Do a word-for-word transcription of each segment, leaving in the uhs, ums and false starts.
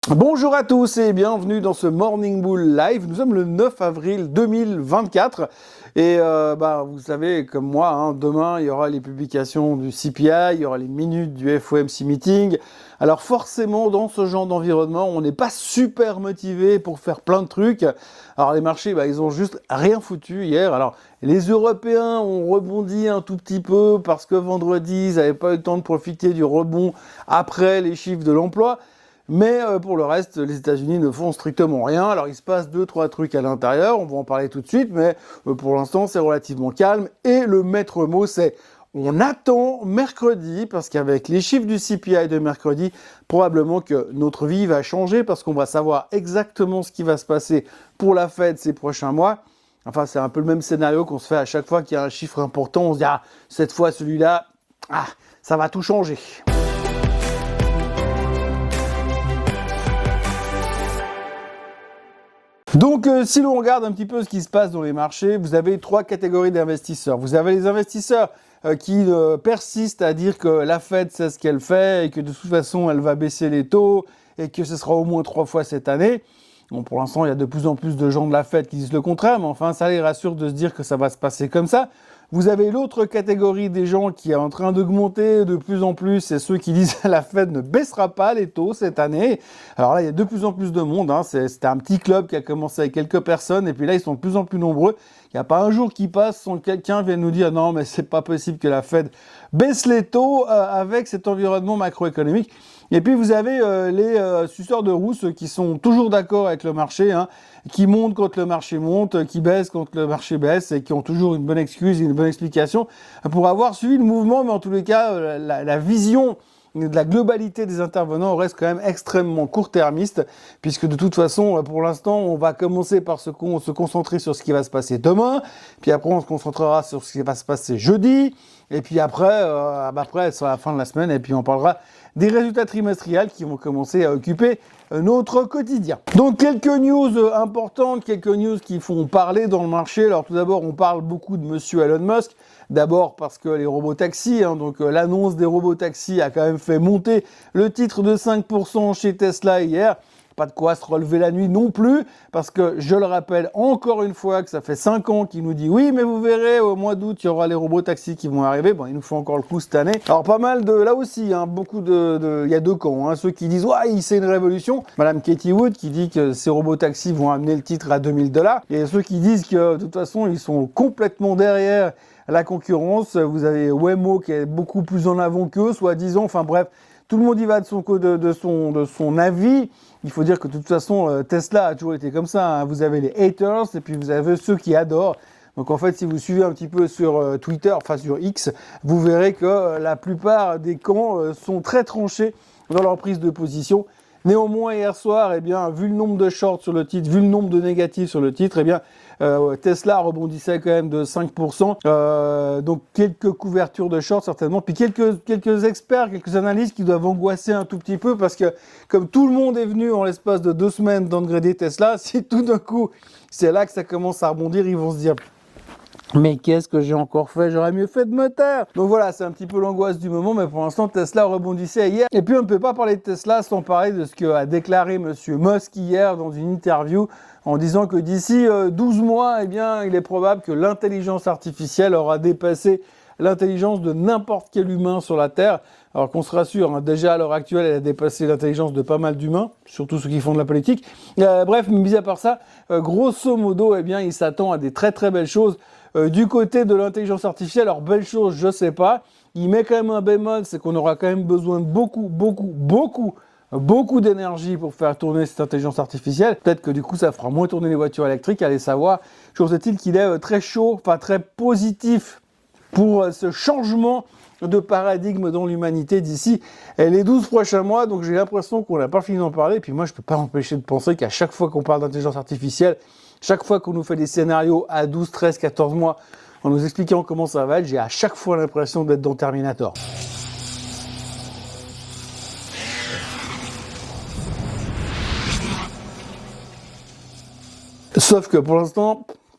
Bonjour à tous et bienvenue dans ce Morning Bull Live. Nous sommes le neuf avril deux mille vingt-quatre et euh, bah, vous savez comme moi, hein, demain il y aura les publications du C P I, il y aura les minutes du F O M C Meeting. Alors forcément dans ce genre d'environnement, on n'est pas super motivé pour faire plein de trucs. Alors les marchés, bah, ils ont juste rien foutu hier. Alors les Européens ont rebondi un tout petit peu parce que vendredi, ils n'avaient pas eu le temps de profiter du rebond après les chiffres de l'emploi. Mais euh, pour le reste, les États-Unis ne font strictement rien. Alors il se passe deux, trois trucs à l'intérieur, on va en parler tout de suite, mais euh, pour l'instant c'est relativement calme. Et le maître mot c'est on attend mercredi, parce qu'avec les chiffres du C P I de mercredi, probablement que notre vie va changer, parce qu'on va savoir exactement ce qui va se passer pour la Fed ces prochains mois. Enfin c'est un peu le même scénario qu'on se fait à chaque fois qu'il y a un chiffre important, on se dit ah, cette fois celui-là, ah, ça va tout changer. Donc, euh, si l'on regarde un petit peu ce qui se passe dans les marchés, vous avez trois catégories d'investisseurs. Vous avez les investisseurs euh, qui euh, persistent à dire que la Fed sait ce qu'elle fait et que de toute façon, elle va baisser les taux et que ce sera au moins trois fois cette année. Bon, pour l'instant, il y a de plus en plus de gens de la Fed qui disent le contraire, mais enfin, ça les rassure de se dire que ça va se passer comme ça. Vous avez l'autre catégorie des gens qui est en train d'augmenter de plus en plus, c'est ceux qui disent que la Fed ne baissera pas les taux cette année. Alors là, il y a de plus en plus de monde, hein. C'était un petit club qui a commencé avec quelques personnes, et puis là, ils sont de plus en plus nombreux. Il n'y a pas un jour qui passe sans que quelqu'un vienne nous dire non, mais c'est pas possible que la Fed baisse les taux euh, avec cet environnement macroéconomique. Et puis vous avez euh, les euh, suceurs de roue, ceux qui sont toujours d'accord avec le marché, hein, qui montent quand le marché monte, qui baissent quand le marché baisse, et qui ont toujours une bonne excuse et une bonne explication pour avoir suivi le mouvement, mais en tous les cas, euh, la, la vision de la globalité des intervenants reste quand même extrêmement court-termiste, puisque de toute façon, pour l'instant, on va commencer par se, con- se concentrer sur ce qui va se passer demain, puis après on se concentrera sur ce qui va se passer jeudi, et puis après, euh, après sur la fin de la semaine, et puis on parlera des résultats trimestriels qui vont commencer à occuper notre quotidien. Donc quelques news importantes, quelques news qui font parler dans le marché. Alors tout d'abord, on parle beaucoup de monsieur Elon Musk. D'abord parce que les robotaxis, hein, donc euh, l'annonce des robotaxis a quand même fait monter le titre de cinq pour cent chez Tesla hier. Pas de quoi se relever la nuit non plus, parce que je le rappelle encore une fois que ça fait cinq ans qu'il nous dit oui, mais vous verrez, au mois d'août, il y aura les robotaxis qui vont arriver. Bon, il nous faut encore le coup cette année. Alors, pas mal de, là aussi, hein, beaucoup de, de, il y a deux camps, hein, ceux qui disent ouais, c'est une révolution. Madame Katie Wood qui dit que ces robotaxis vont amener le titre à deux mille dollars. Et ceux qui disent que, de toute façon, ils sont complètement derrière la concurrence. Vous avez Waymo qui est beaucoup plus en avant qu'eux, soi-disant. Enfin, bref. Tout le monde y va de son, de, de son, de son avis. Il faut dire que de toute façon, Tesla a toujours été comme ça, hein. Vous avez les haters et puis vous avez ceux qui adorent. Donc en fait, si vous suivez un petit peu sur Twitter, enfin sur X, vous verrez que la plupart des camps sont très tranchés dans leur prise de position. Néanmoins, hier soir, eh bien, vu le nombre de shorts sur le titre, vu le nombre de négatifs sur le titre, eh bien, euh, Tesla rebondissait quand même de cinq pour cent. Euh, donc, quelques couvertures de shorts, certainement. Puis, quelques, quelques experts, quelques analystes qui doivent angoisser un tout petit peu parce que, comme tout le monde est venu en l'espace de deux semaines d'upgrader Tesla, si tout d'un coup, c'est là que ça commence à rebondir, ils vont se dire... Mais qu'est-ce que j'ai encore fait? J'aurais mieux fait de me taire. Donc voilà, c'est un petit peu l'angoisse du moment, mais pour l'instant, Tesla rebondissait hier. Et puis, on ne peut pas parler de Tesla sans parler de ce qu'a déclaré monsieur Musk hier dans une interview en disant que d'ici douze mois, eh bien, il est probable que l'intelligence artificielle aura dépassé l'intelligence de n'importe quel humain sur la Terre. Alors qu'on se rassure, hein, déjà à l'heure actuelle, elle a dépassé l'intelligence de pas mal d'humains, surtout ceux qui font de la politique. Euh, bref, mis à part ça, euh, grosso modo, eh bien, il s'attend à des très très belles choses euh, du côté de l'intelligence artificielle. Alors, belles choses, je sais pas. Il met quand même un bémol, c'est qu'on aura quand même besoin de beaucoup, beaucoup, beaucoup beaucoup d'énergie pour faire tourner cette intelligence artificielle. Peut-être que du coup, ça fera moins tourner les voitures électriques, allez savoir. Chose est-il qu'il est très chaud, enfin très positif pour ce changement de paradigme dans l'humanité d'ici les douze prochains mois. Donc j'ai l'impression qu'on n'a pas fini d'en parler. Et puis moi, je ne peux pas m'empêcher de penser qu'à chaque fois qu'on parle d'intelligence artificielle, chaque fois qu'on nous fait des scénarios à douze, treize, quatorze mois, en nous expliquant comment ça va être, j'ai à chaque fois l'impression d'être dans Terminator. Sauf que pour l'instant,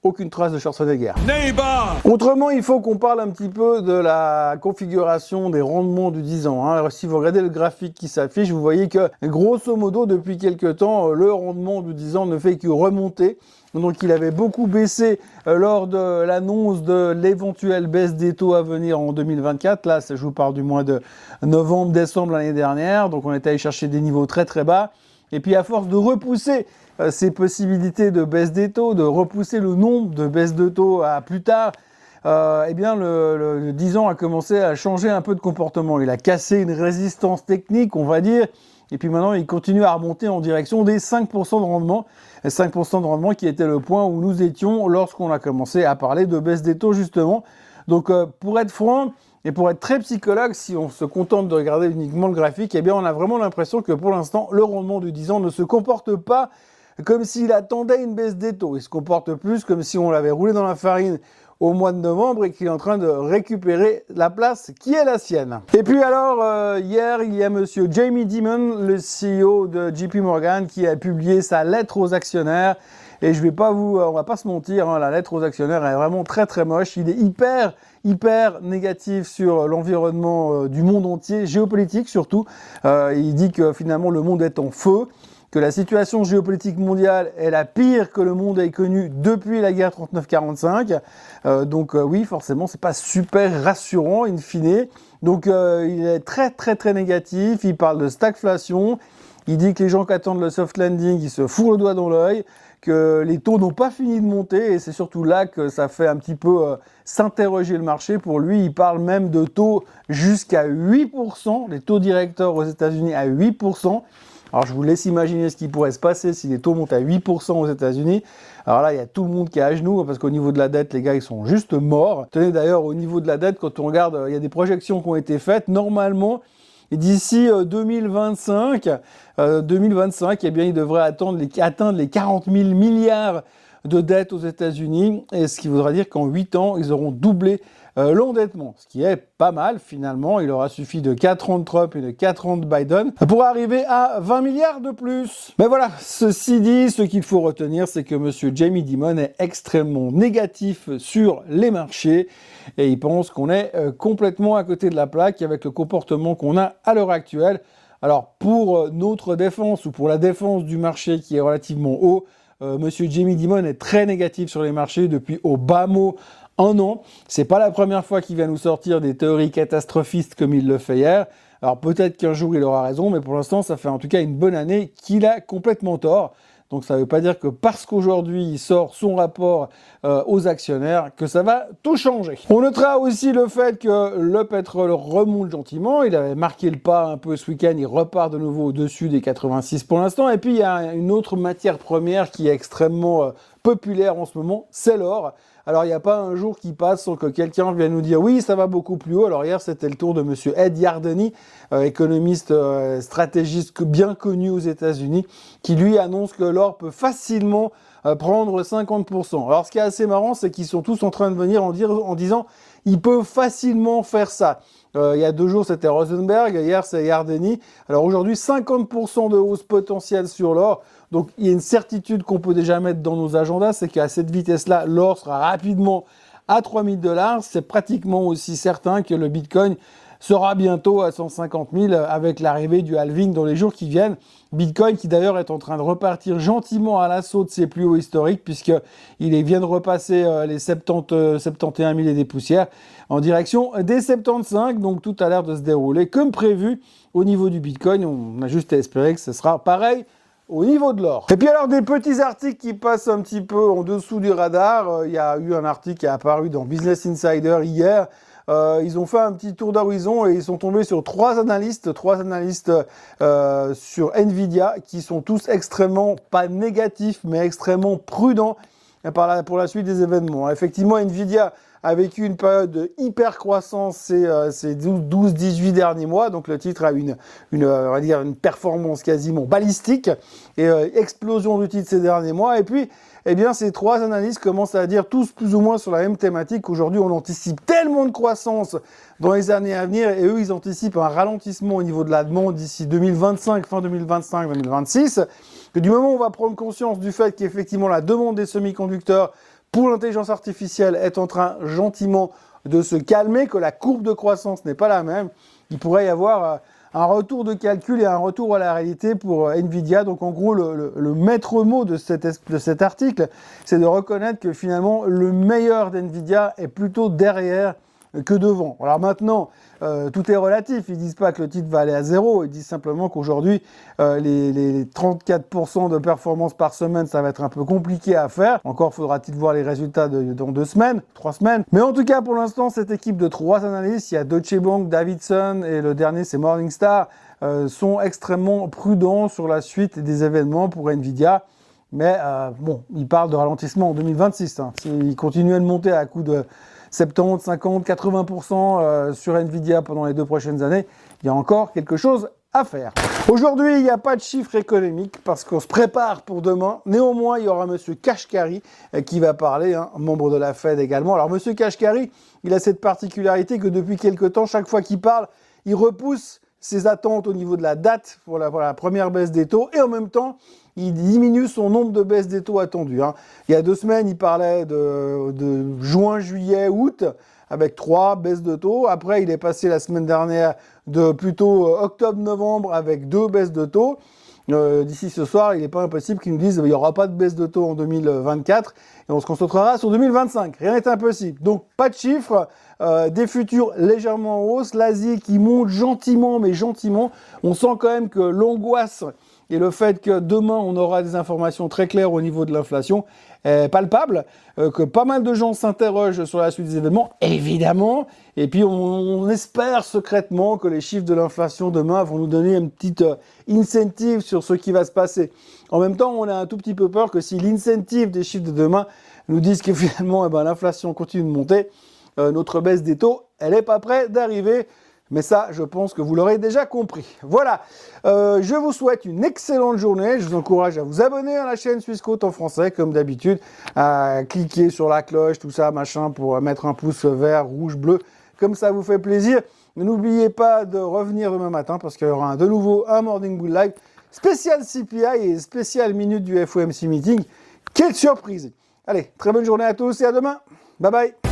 aucune trace de Schwarzenegger. Autrement, il faut qu'on parle un petit peu de la configuration des rendements du dix ans. Hein. Alors, si vous regardez le graphique qui s'affiche, vous voyez que grosso modo, depuis quelques temps, le rendement du dix ans ne fait que remonter. Donc il avait beaucoup baissé euh, lors de l'annonce de l'éventuelle baisse des taux à venir en deux mille vingt-quatre. Là, je vous parle du mois de novembre, décembre l'année dernière. Donc on est allé chercher des niveaux très très bas. Et puis à force de repousser euh, ces possibilités de baisse des taux, de repousser le nombre de baisses de taux à plus tard, euh, eh bien le, le, le dix ans a commencé à changer un peu de comportement. Il a cassé une résistance technique, on va dire. Et puis maintenant, il continue à remonter en direction des cinq pour cent de rendement. Et cinq pour cent de rendement qui était le point où nous étions lorsqu'on a commencé à parler de baisse des taux, justement. Donc, euh, pour être franc et pour être très psychologue, si on se contente de regarder uniquement le graphique, eh bien, on a vraiment l'impression que pour l'instant, le rendement du dix ans ne se comporte pas comme s'il attendait une baisse des taux. Il se comporte plus comme si on l'avait roulé dans la farine au mois de novembre et qu'il est en train de récupérer la place qui est la sienne. Et puis alors, euh, hier, il y a monsieur Jamie Dimon, le C E O de J P Morgan, qui a publié sa lettre aux actionnaires. Et je vais pas vous, on va pas se mentir, hein, la lettre aux actionnaires est vraiment très très moche. Il est hyper, hyper négatif sur l'environnement euh, du monde entier, géopolitique surtout. Euh, il dit que finalement le monde est en feu, que la situation géopolitique mondiale est la pire que le monde ait connue depuis la guerre trente-neuf quarante-cinq. Euh, donc euh, oui, forcément, c'est pas super rassurant in fine. Donc euh, il est très très très négatif. Il parle de stagflation. Il dit que les gens qui attendent le soft landing, ils se foutent le doigt dans l'œil, que les taux n'ont pas fini de monter, et c'est surtout là que ça fait un petit peu euh, s'interroger le marché. Pour lui, il parle même de taux jusqu'à huit pour cent, les taux directeurs aux États-Unis à huit pour cent. Alors, je vous laisse imaginer ce qui pourrait se passer si les taux montent à huit pour cent aux États-Unis. Alors là, il y a tout le monde qui est à genoux parce qu'au niveau de la dette, les gars, ils sont juste morts. Tenez d'ailleurs, au niveau de la dette, quand on regarde, il y a des projections qui ont été faites. Normalement, d'ici deux mille vingt-cinq, euh, deux mille vingt-cinq, eh bien, ils devraient attendre les, atteindre les quarante mille milliards de dettes aux États-Unis, et ce qui voudra dire qu'en huit ans, ils auront doublé euh, l'endettement, ce qui est pas mal finalement. Il aura suffi de quatre ans de Trump et de quatre ans de Biden pour arriver à vingt milliards de plus. Mais voilà, ceci dit, ce qu'il faut retenir, c'est que monsieur Jamie Dimon est extrêmement négatif sur les marchés et il pense qu'on est euh, complètement à côté de la plaque avec le comportement qu'on a à l'heure actuelle. Alors pour notre défense ou pour la défense du marché qui est relativement haut, euh, monsieur Jamie Dimon est très négatif sur les marchés depuis au bas mot un an. C'est pas la première fois qu'il va nous sortir des théories catastrophistes comme il le fait hier. Alors peut-être qu'un jour il aura raison, mais pour l'instant ça fait en tout cas une bonne année qu'il a complètement tort. Donc ça ne veut pas dire que parce qu'aujourd'hui il sort son rapport euh, aux actionnaires que ça va tout changer. On notera aussi le fait que le pétrole remonte gentiment. Il avait marqué le pas un peu ce week-end. Il repart de nouveau au-dessus des quatre-vingt-six pour l'instant. Et puis il y a une autre matière première qui est extrêmement euh, populaire en ce moment, c'est l'or. Alors, il n'y a pas un jour qui passe sans que quelqu'un vienne nous dire « Oui, ça va beaucoup plus haut ». Alors, hier, c'était le tour de monsieur Ed Yardeni, euh, économiste euh, stratégiste bien connu aux États-Unis, qui lui annonce que l'or peut facilement euh, prendre cinquante pour cent. Alors, ce qui est assez marrant, c'est qu'ils sont tous en train de venir en, dire, en disant « Il peut facilement faire ça ». Euh, il y a deux jours, c'était Rosenberg, hier, c'est Yardeni. Alors, aujourd'hui, cinquante pour cent de hausse potentielle sur l'or. Donc, il y a une certitude qu'on peut déjà mettre dans nos agendas, c'est qu'à cette vitesse-là, l'or sera rapidement à trois mille dollars. C'est pratiquement aussi certain que le Bitcoin sera bientôt à cent cinquante mille avec l'arrivée du halving dans les jours qui viennent. Bitcoin qui d'ailleurs est en train de repartir gentiment à l'assaut de ses plus hauts historiques puisqu'il vient de repasser euh, les soixante-dix, soixante et un mille et des poussières en direction des soixante-quinze. Donc tout a l'air de se dérouler comme prévu au niveau du Bitcoin. On a juste à espérer que ce sera pareil au niveau de l'or. Et puis alors des petits articles qui passent un petit peu en dessous du radar. Il euh, y a eu un article qui est apparu dans Business Insider hier. Euh, ils ont fait un petit tour d'horizon et ils sont tombés sur trois analystes, trois analystes euh, sur Nvidia qui sont tous extrêmement, pas négatifs, mais extrêmement prudents par la, pour la suite des événements. Effectivement, Nvidia a vécu une période de hyper croissance ces, euh, ces douze dix-huit derniers mois. Donc le titre a une, une, on va dire une performance quasiment balistique et euh, explosion du titre ces derniers mois. Et puis, eh bien, ces trois analystes commencent à dire tous plus ou moins sur la même thématique. Aujourd'hui, on anticipe tellement de croissance dans les années à venir et eux, ils anticipent un ralentissement au niveau de la demande d'ici deux mille vingt-cinq, fin deux mille vingt-cinq, deux mille vingt-six, que du moment où on va prendre conscience du fait qu'effectivement la demande des semi-conducteurs pour l'intelligence artificielle est en train gentiment de se calmer, que la courbe de croissance n'est pas la même, il pourrait y avoir un retour de calcul et un retour à la réalité pour Nvidia. Donc en gros, le, le, le maître mot de, cette, de cet article, c'est de reconnaître que finalement, le meilleur d'Nvidia est plutôt derrière que devant. Alors maintenant, euh, tout est relatif. Ils disent pas que le titre va aller à zéro. Ils disent simplement qu'aujourd'hui, euh, les, les trente-quatre pour cent de performance par semaine, ça va être un peu compliqué à faire. Encore faudra-t-il voir les résultats de, dans deux semaines, trois semaines. Mais en tout cas, pour l'instant, cette équipe de trois analystes, il y a Deutsche Bank, Davidson et le dernier, c'est Morningstar, euh, sont extrêmement prudents sur la suite des événements pour Nvidia. Mais euh, bon, ils parlent de ralentissement en deux mille vingt-six. Hein. S'ils continuent de monter à coup de soixante-dix, cinquante, quatre-vingts pour cent euh, sur Nvidia pendant les deux prochaines années, il y a encore quelque chose à faire. Aujourd'hui, il n'y a pas de chiffres économiques parce qu'on se prépare pour demain. Néanmoins, il y aura Monsieur Kashkari euh, qui va parler, hein, membre de la Fed également. Alors, Monsieur Kashkari, il a cette particularité que depuis quelque temps, chaque fois qu'il parle, il repousse ses attentes au niveau de la date pour la, pour la première baisse des taux et en même temps, il diminue son nombre de baisses des taux attendus. Hein. Il y a deux semaines, il parlait de, de juin, juillet, août, avec trois baisses de taux. Après, il est passé la semaine dernière de plutôt octobre-novembre avec deux baisses de taux. Euh, D'ici ce soir, il n'est pas impossible qu'ils nous disent qu'il n'y aura pas de baisse de taux en deux mille vingt-quatre et on se concentrera sur deux mille vingt-cinq. Rien n'est impossible. Donc, pas de chiffres, euh, des futurs légèrement en hausse, l'Asie qui monte gentiment, mais gentiment. On sent quand même que l'angoisse et le fait que demain, on aura des informations très claires au niveau de l'inflation est palpable, euh, que pas mal de gens s'interrogent sur la suite des événements, évidemment, et puis on, on espère secrètement que les chiffres de l'inflation demain vont nous donner une petite euh, incentive sur ce qui va se passer. En même temps, on a un tout petit peu peur que si l'incentive des chiffres de demain nous disent que finalement, eh ben, l'inflation continue de monter, euh, notre baisse des taux, elle n'est pas prête d'arriver. Mais ça, je pense que vous l'aurez déjà compris. Voilà, euh, je vous souhaite une excellente journée. Je vous encourage à vous abonner à la chaîne Swissquote en français, comme d'habitude, à cliquer sur la cloche, tout ça, machin, pour mettre un pouce vert, rouge, bleu, comme ça vous fait plaisir. N'oubliez pas de revenir demain matin, parce qu'il y aura un, de nouveau un Morning Bull Live spécial C P I et spécial minute du F O M C Meeting. Quelle surprise! Allez, très bonne journée à tous et à demain. Bye bye.